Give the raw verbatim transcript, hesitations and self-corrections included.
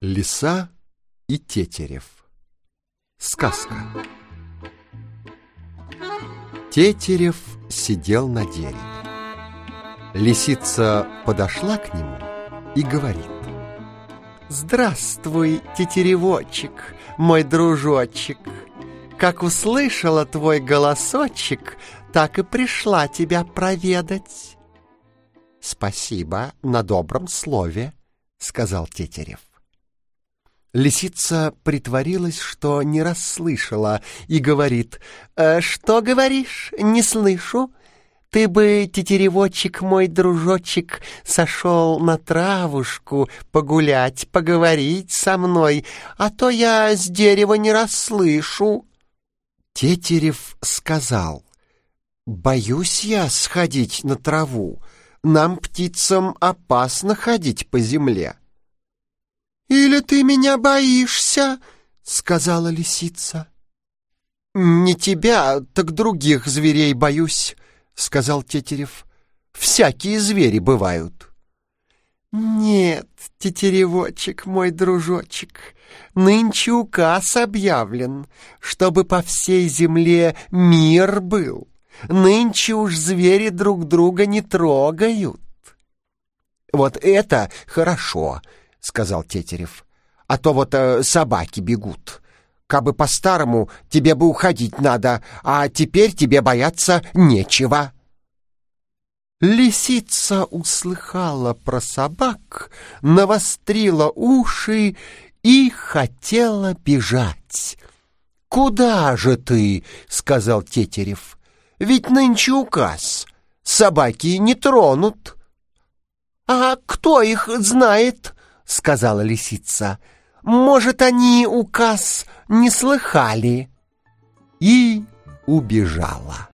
Лиса и Тетерев. Сказка. Тетерев сидел на дереве. Лисица подошла к нему и говорит: «Здравствуй, тетеревочек, мой дружочек. Как услышала твой голосочек, так и пришла тебя проведать». «Спасибо на добром слове», — сказал Тетерев. Лисица притворилась, что не расслышала, и говорит: «Э, «Что говоришь? Не слышу. Ты бы, тетеревочек мой дружочек, сошел на травушку погулять, поговорить со мной, а то я с дерева не расслышу». Тетерев сказал: «Боюсь я сходить на траву. Нам, птицам, опасно ходить по земле». «Или ты меня боишься?» — сказала лисица. «Не тебя, так других зверей боюсь», — сказал Тетерев. «Всякие звери бывают». «Нет, тетеревочек мой дружочек, нынче указ объявлен, чтобы по всей земле мир был. Нынче уж звери друг друга не трогают». «Вот это хорошо», — сказал Тетерев. «А то вот э, собаки бегут. Кабы по-старому, тебе бы уходить надо, а теперь тебе бояться нечего». Лисица услыхала про собак, навострила уши и хотела бежать. «Куда же ты?» — сказал Тетерев. «Ведь нынче указ. Собаки не тронут». «А кто их знает?» — сказала лисица. «Может, они указ не слыхали?» И убежала.